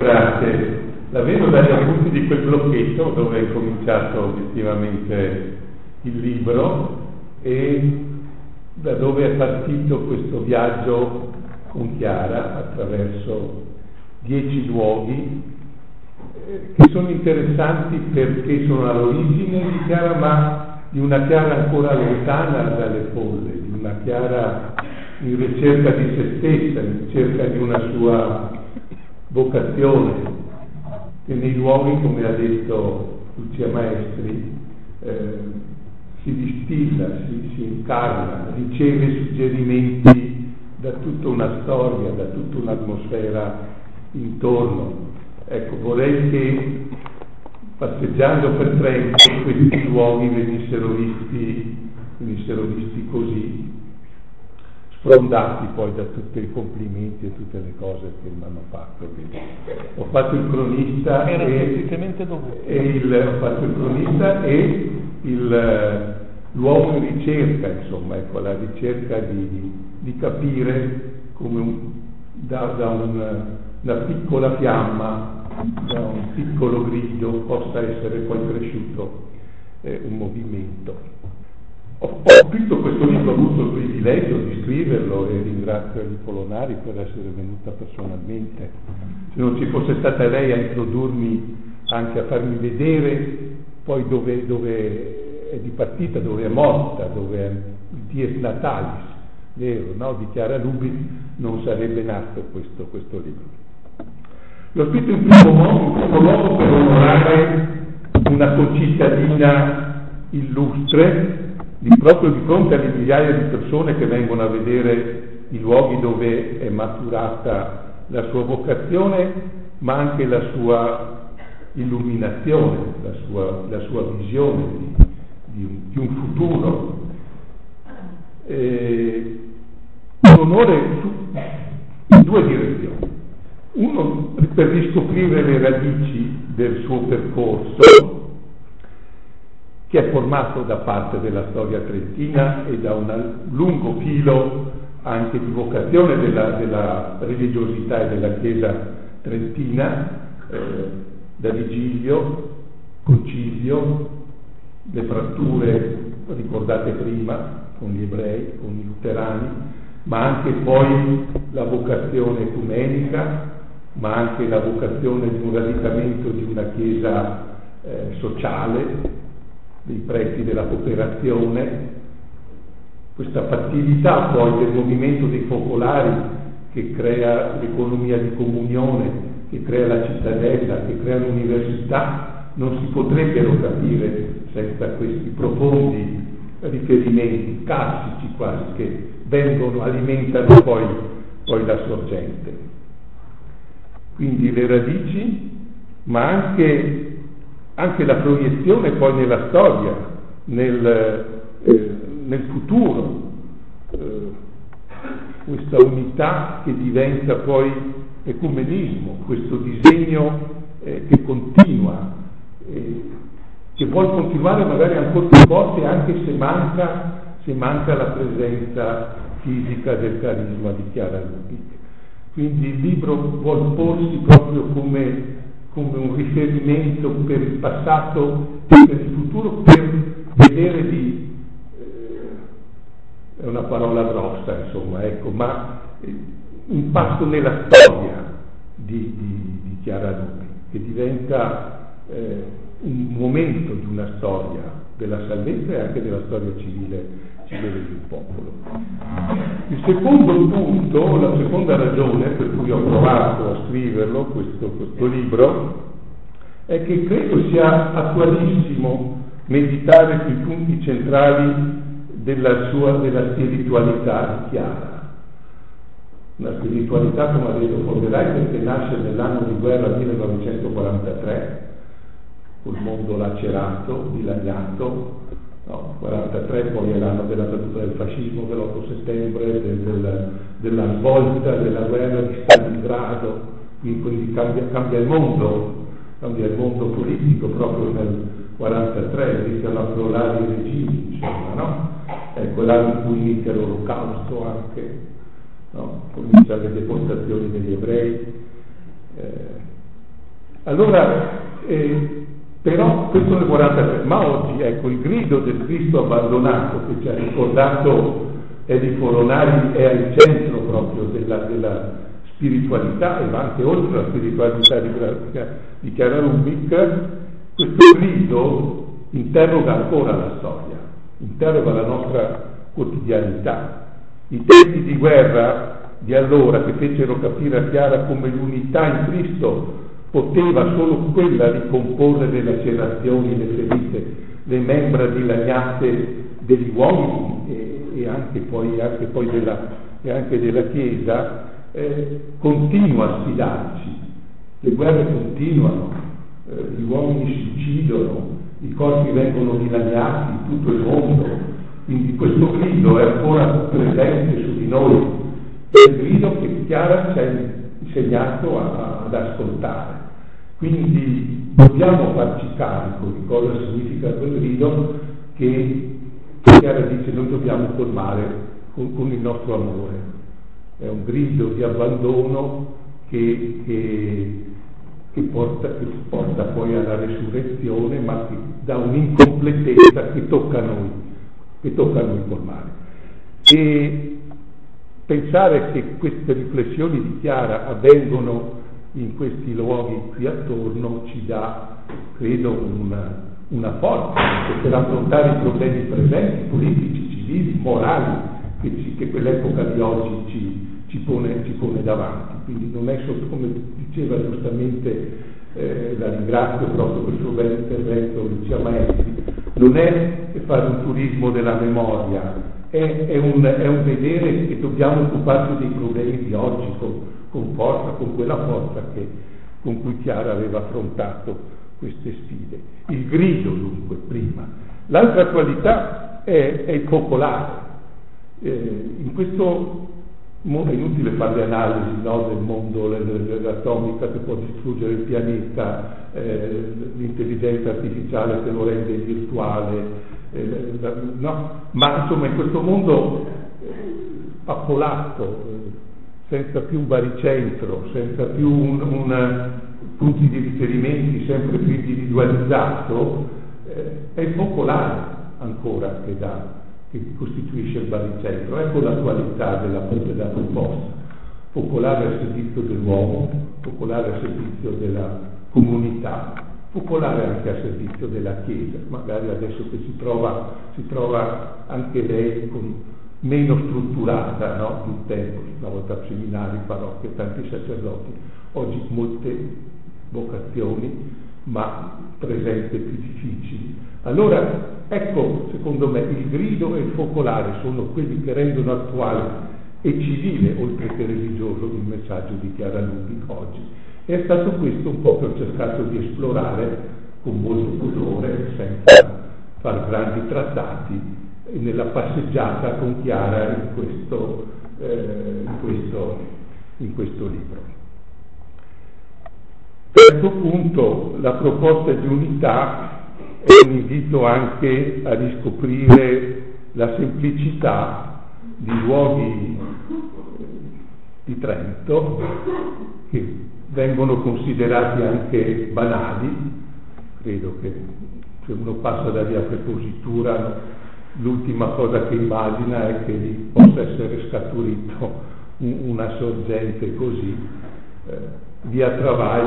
Grazie. La vedo dagli appunti di quel blocchetto dove è cominciato obiettivamente il libro e da dove è partito questo viaggio con Chiara attraverso 10 luoghi che sono interessanti perché sono all'origine di Chiara, ma di una Chiara ancora lontana dalle folle, di una Chiara in ricerca di se stessa, in ricerca di una sua vocazione, che nei luoghi, come ha detto Lucia Maestri, si distilla, si incarna, riceve suggerimenti da tutta una storia, da tutta un'atmosfera intorno. Ecco, vorrei che passeggiando per Trento questi luoghi venissero visti così, sfrondati poi da tutti i complimenti e tutte le cose che mi hanno fatto. Ho fatto il cronista e l'uomo in ricerca, insomma, ecco, la ricerca di capire come da una piccola fiamma, da un piccolo grido possa essere poi cresciuto un movimento. Ho scritto questo libro, ho avuto il privilegio di scriverlo e ringrazio Eli Polonari per essere venuta personalmente. Se non ci fosse stata lei a introdurmi, anche a farmi vedere poi dove è dipartita, dove è morta, dove è il dies natalis, vero, no? Di Chiara Lubich, non sarebbe nato questo libro. L'ho scritto in primo luogo per onorare una concittadina illustre, proprio di fronte alle migliaia di persone che vengono a vedere i luoghi dove è maturata la sua vocazione, ma anche la sua illuminazione, la sua visione di un futuro. Un onore in due direzioni. Uno, per riscoprire le radici del suo percorso, che è formato da parte della storia trentina e da un lungo filo anche di vocazione della religiosità e della Chiesa trentina, da Vigilio, Concilio, le fratture ricordate prima con gli ebrei, con i luterani, ma anche poi la vocazione ecumenica, ma anche la vocazione di un radicamento di una Chiesa sociale, dei preti della cooperazione, questa fattività poi del movimento dei focolari che crea l'economia di comunione, che crea la cittadella, che crea l'università, non si potrebbero capire senza questi profondi riferimenti classici quasi che alimentano poi la sorgente. Quindi le radici, ma anche la proiezione poi nella storia, nel futuro, questa unità che diventa poi ecumenismo, questo disegno che continua, che vuole continuare magari ancora più forte anche se manca la presenza fisica del carisma di Chiara Lubich. Quindi il libro vuol porsi proprio come un riferimento per il passato e per il futuro, per vedere è una parola grossa, insomma, ecco, ma un passo nella storia di Chiara Lubich, che diventa un momento di una storia della salvezza e anche della storia civile di un popolo. Il secondo punto, la seconda ragione per cui ho provato a scriverlo, questo libro, è che credo sia attualissimo meditare sui punti centrali della spiritualità di Chiara. Una spiritualità, come ha detto von der Leyen, che nasce nell'anno di guerra 1943, col mondo lacerato, dilaniato. 43 poi è l'anno della caduta del fascismo, dell'8 settembre, della svolta della guerra di Stalingrado, quindi cambia il mondo politico proprio nel 43, iniziano a crollare i regimi, insomma, no? Ecco l'anno in cui inizia l'Olocausto anche, no? Cominciano le deportazioni degli ebrei, Allora, però questo nel 43, ma oggi ecco il grido del Cristo abbandonato che ci ha ricordato Eddie Forronari è al centro proprio della spiritualità e va anche oltre la spiritualità di Chiara Lubich. Questo grido interroga ancora la storia, interroga la nostra quotidianità. I tempi di guerra di allora che fecero capire a Chiara come l'unità in Cristo poteva solo quella ricomporre le lacerazioni, le ferite, le membra dilaniate degli uomini e anche poi della Chiesa, continua a sfidarci. Le guerre continuano, gli uomini si uccidono, i corpi vengono dilaniati in tutto il mondo, quindi questo grido è ancora presente su di noi, è il grido che Chiara ci ha insegnato ad ascoltare. Quindi dobbiamo farci carico di cosa significa quel grido che Chiara dice noi dobbiamo colmare con il nostro amore. È un grido di abbandono che porta poi alla resurrezione, ma che dà un'incompletezza che tocca a noi colmare. E pensare che queste riflessioni di Chiara avvengono in questi luoghi qui attorno ci dà, credo, una forza per affrontare i problemi presenti, politici, civili, morali, che quell'epoca di oggi ci pone davanti. Quindi non è solo, come diceva giustamente, la ringrazio proprio per il suo bel intervento, Lucia Maestri, non è fare un turismo della memoria, è un vedere che dobbiamo occuparci dei problemi di oggi con forza, con quella forza con cui Chiara aveva affrontato queste sfide. Il grido dunque prima. L'altra qualità è il focolare. In questo mondo è inutile fare le analisi, no, del mondo, l'atomica che può distruggere il pianeta, l'intelligenza artificiale che lo rende virtuale, no? Ma insomma in questo mondo appolato, senza più un baricentro, senza più punti di riferimenti sempre più individualizzato, è il focolare ancora che costituisce il baricentro. Ecco la qualità della proposta: focolare al servizio dell'uomo, focolare al servizio della comunità, focolare anche al servizio della Chiesa, magari adesso che si trova anche lei meno strutturata, no? Più tempo, una volta seminari, parrocchie, tanti sacerdoti, oggi molte vocazioni, ma presenze più difficili. Allora, ecco, secondo me, il grido e il focolare sono quelli che rendono attuale e civile, oltre che religioso, il messaggio di Chiara Lubich oggi. E è stato questo un po' che ho cercato di esplorare con molto pudore, senza fare grandi trattati, nella passeggiata con Chiara in questo libro. Terzo punto, la proposta di unità è un invito anche a riscoprire la semplicità di luoghi di Trento che vengono considerati anche banali. Credo che se uno passa da via Prepositura, l'ultima cosa che immagina è che lì possa essere scaturito una sorgente così. Via Travai,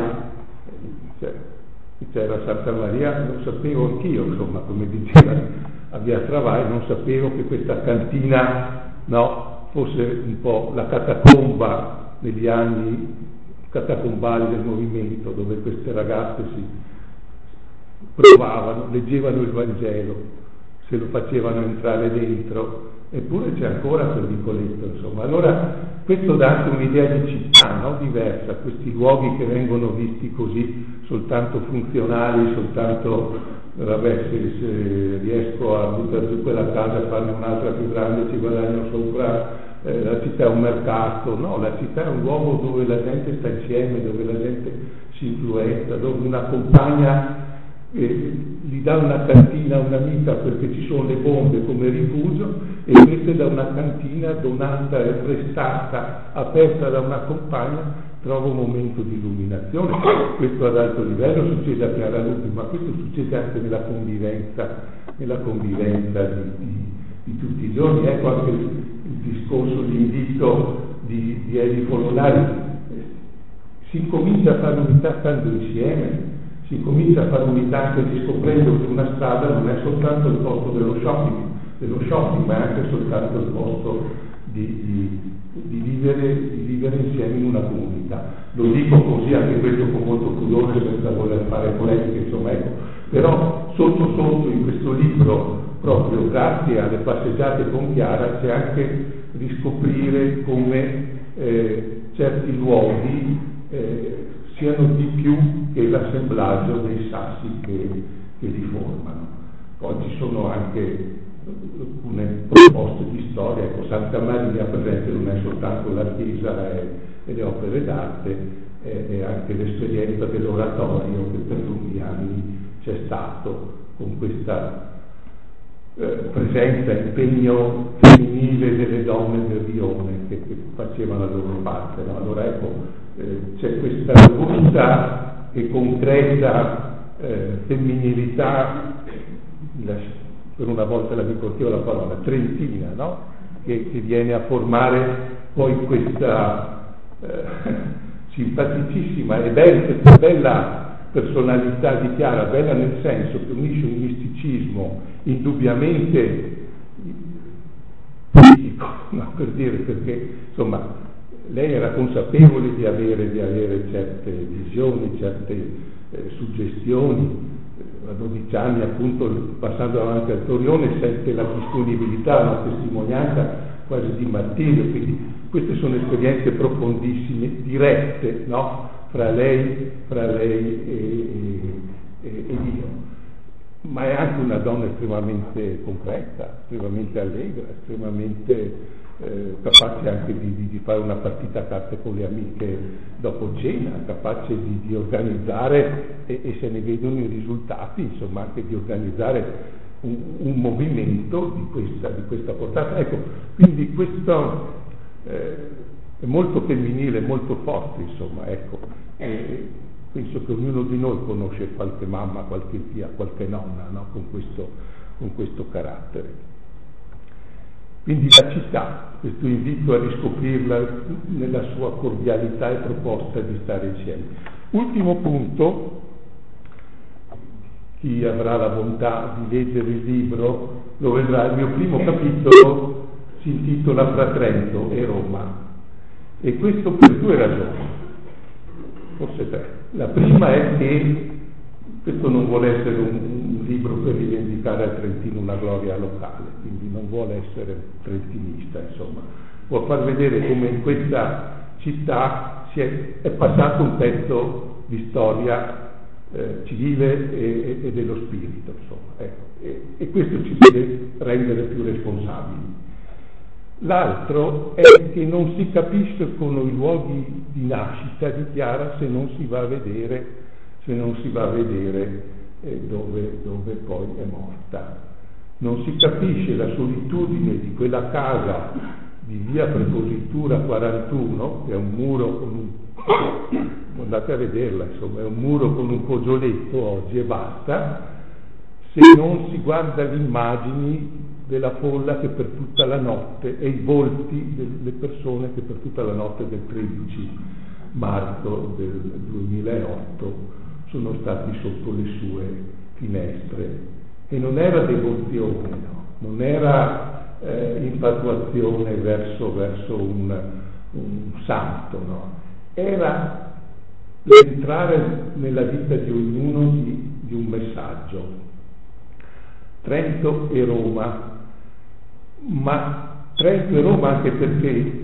c'era Santa Maria, lo sapevo anch'io, insomma, come diceva a Via Travai, non sapevo che questa cantina, no, fosse un po' la catacomba negli anni catacombali del movimento, dove queste ragazze si provavano, leggevano il Vangelo, se lo facevano entrare dentro, eppure c'è ancora quel vicoletto, insomma. Allora questo dà anche un'idea di città, no? Diversa, questi luoghi che vengono visti così soltanto funzionali, soltanto vabbè, se riesco a buttare giù quella casa e farne un'altra più grande ci guadagno sopra, la città è un mercato. No, la città è un luogo dove la gente sta insieme, dove la gente si influenza, dove una compagna gli dà una cantina a un'amica perché ci sono le bombe come rifugio, e questa è da una cantina donata e prestata, aperta da una compagna trova un momento di illuminazione. Questo ad alto livello succede a Chiara Lubich, ma questo succede anche nella convivenza di tutti i giorni. Ecco anche il discorso, l'invito di Eddie Follonari. Si incomincia a fare unità stando insieme, si incomincia a fare unità anche riscoprendo che una strada non è soltanto il posto dello shopping, ma è anche soltanto il posto di vivere insieme in una comunità. Lo dico così, anche questo con molto pudore, senza voler fare polemiche, insomma, ecco. Però sotto in questo libro, proprio grazie alle passeggiate con Chiara, c'è anche riscoprire come certi luoghi siano di più che l'assemblaggio dei sassi che li formano. Poi ci sono anche alcune proposte di storia. Ecco, Santa Maria, per esempio, non è soltanto la chiesa e le opere d'arte, è anche l'esperienza dell'oratorio che per lunghi anni c'è stato, con questa presenza, impegno femminile delle donne del Rione che facevano la loro parte, no? Allora ecco, c'è questa robusta e concreta femminilità, per una volta la dico anch'io la parola, trentina, no? Che viene a formare poi questa simpaticissima e bella personalità di Chiara, bella nel senso che unisce un misticismo indubbiamente politico, no? Per dire, perché insomma lei era consapevole di avere certe visioni, certe suggestioni. A 12 anni, appunto, passando davanti al Torione, sente la disponibilità, la testimonianza quasi di martirio. Quindi queste sono esperienze profondissime, dirette, no? Fra lei e Dio. Ma è anche una donna estremamente concreta, estremamente allegra, estremamente capace anche di fare una partita a carte con le amiche dopo cena, capace di organizzare, e se ne vedono i risultati, insomma, anche di organizzare un movimento di questa portata. Ecco, quindi questo è molto femminile, molto forte, insomma, ecco. Penso che ognuno di noi conosce qualche mamma, qualche zia, qualche nonna, no? con questo carattere. Quindi la città, questo invito a riscoprirla nella sua cordialità e proposta di stare insieme. Ultimo punto, chi avrà la bontà di leggere il libro lo vedrà. Il mio primo capitolo si intitola Fra Trento e Roma, e questo per due ragioni, forse tre. La prima è che questo non vuole essere un libro per rivendicare al Trentino una gloria locale, quindi non vuole essere trentinista, insomma. Vuol far vedere come in questa città è passato un pezzo di storia civile e dello spirito, insomma. Ecco. E questo ci deve rendere più responsabili. L'altro è che non si capisce con i luoghi di nascita di Chiara se non si va a vedere dove poi è morta. Non si capisce la solitudine di quella casa di via Prepositura 41, che è un muro con andate a vederla, insomma, è un muro con un pogioletto oggi e basta, se non si guarda le immagini della folla che per tutta la notte e i volti delle persone che per tutta la notte del 13 marzo del 2008 sono stati sotto le sue finestre. E non era devozione, no? Non era infatuazione verso un santo, no? Era l'entrare nella vita di ognuno di un messaggio. Trento e Roma, ma Trento e Roma anche perché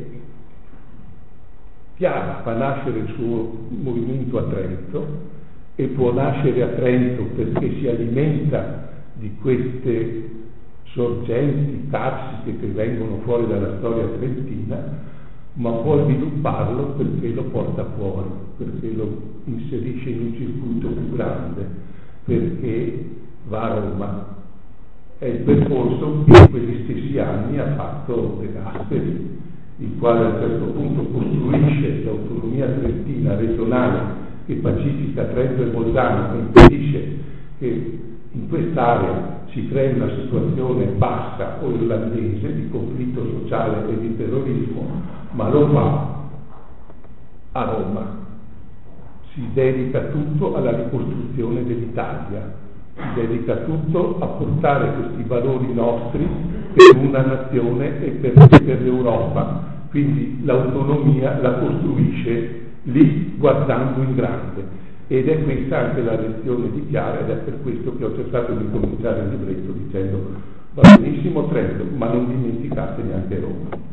Chiara fa nascere il suo movimento a Trento, e può nascere a Trento perché si alimenta di queste sorgenti carsiche che vengono fuori dalla storia trentina, ma può svilupparlo perché lo porta fuori, perché lo inserisce in un circuito più grande, perché va a Roma. È il percorso che in quegli stessi anni ha fatto De Gasperi, il quale a un certo punto costruisce l'autonomia trentina regionale che pacifica Trento e Bolzano e impedisce che in quest'area si crei una situazione bassa o irlandese di conflitto sociale e di terrorismo, ma lo fa a Roma. Si dedica tutto alla ricostruzione dell'Italia, si dedica tutto a portare questi valori nostri per una nazione e per l'Europa. Quindi l'autonomia la costruisce lì guardando in grande. Ed è questa anche la lezione di Chiara, ed è per questo che ho cercato di cominciare il libretto dicendo va benissimo Trento, ma non dimenticate neanche Roma.